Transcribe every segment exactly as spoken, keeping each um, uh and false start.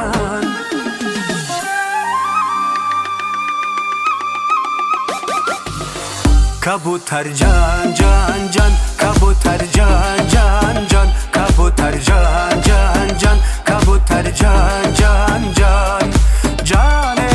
کبوتر جان جان جان کبوتر جان جان جان کبوتر جان جان جان کبوتر جان جان جان جانه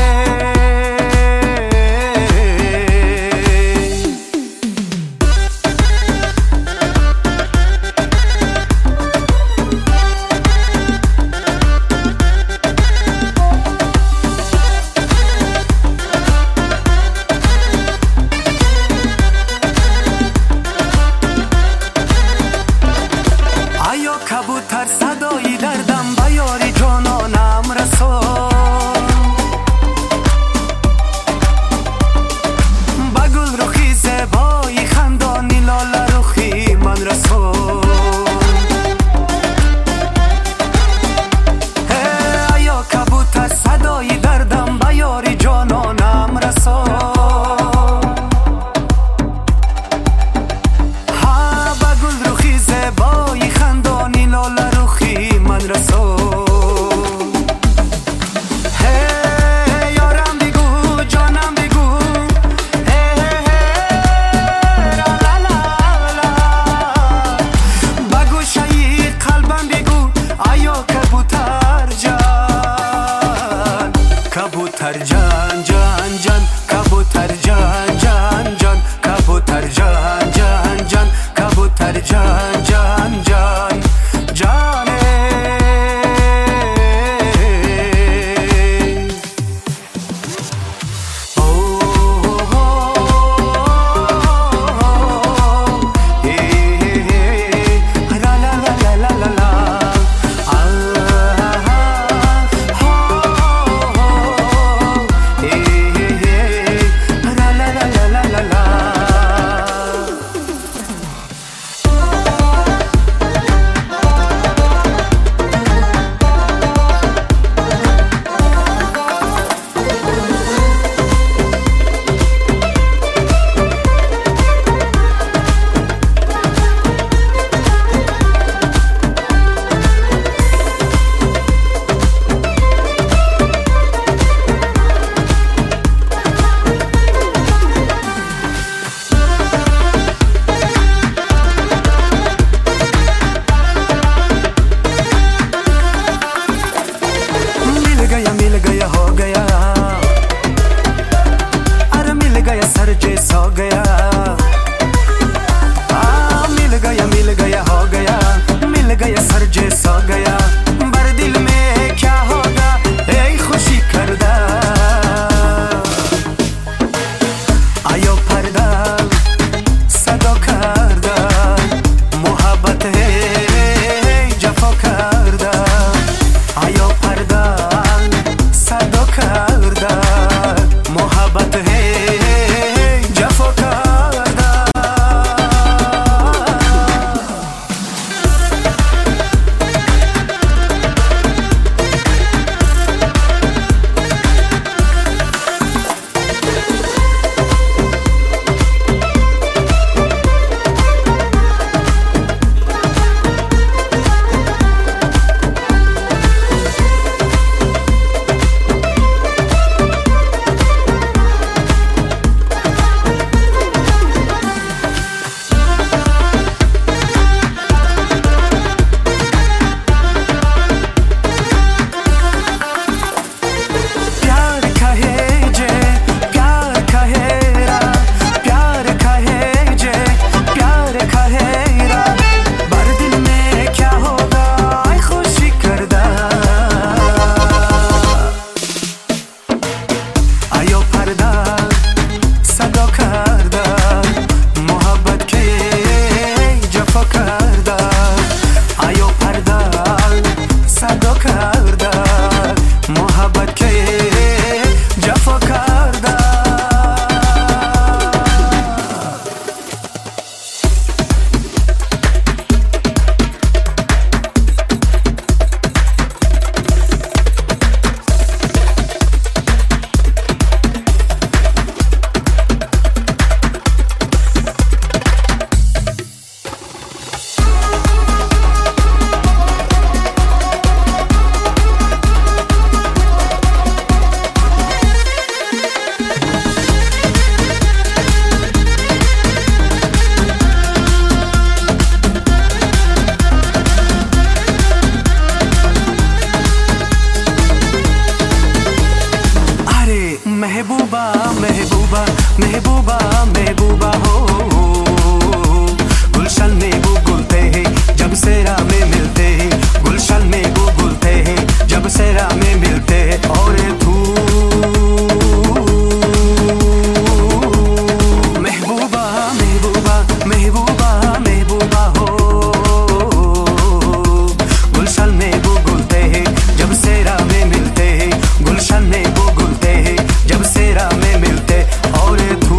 کبوتر صدایی دردم بیاری جانانم رسون با گل رخی زیبایی خندانی لاله رخی من رسون ایا کبوتر صدایی دردم بیاری جانانم رسون ها با گل رخی زیبایی خندانی لاله رخی من رسون هی یارم بگو جانم بگو هی لا لا لا لا با گوشه قلبم بگو آیا کبوتر جان کبوتر جان جان جان کبوتر جان جان جان کبوتر جان جان جان کبوتر جان جان جان جانه मिल गया हो गया अरे मिल गया सर जैसा हो गया आ, मिल गया मिल गया हो गया मिल गया सर जैसा हो गया बर दिल में क्या होगा ए खुशी करदा आयो पर्दा सदो करदा मोहब्बत है जफो करदा आयो पर्दा सदो करदा मोहब्बत है जफो करदा महबूबा महबूबा हो, गुलशन में वो गुलते हैं जब सेरा में मिलते हैं, गुलशन में वो गुलते हैं जब सेरा में मिलते हैं। और तू महबूबा महबूबा महबूबा महबूबा हो, गुलशन में वो गुलते हैं जब सेरा में मिलते हैं, गुलशन में वो गुलते हैं जब सेरा में मिलते। और तू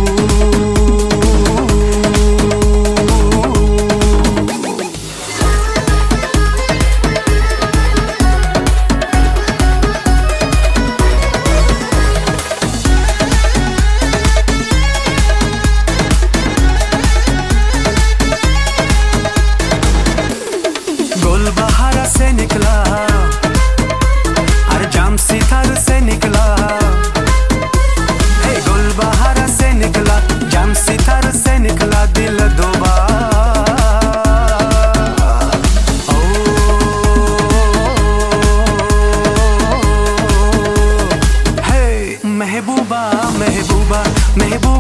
गुलबहार से निकला और जाम सितार से निकला, हे गुलबहार से निकला जाम सितार से निकला दिल दोबारा। ओ हे महबूबा महबूबा महबूबा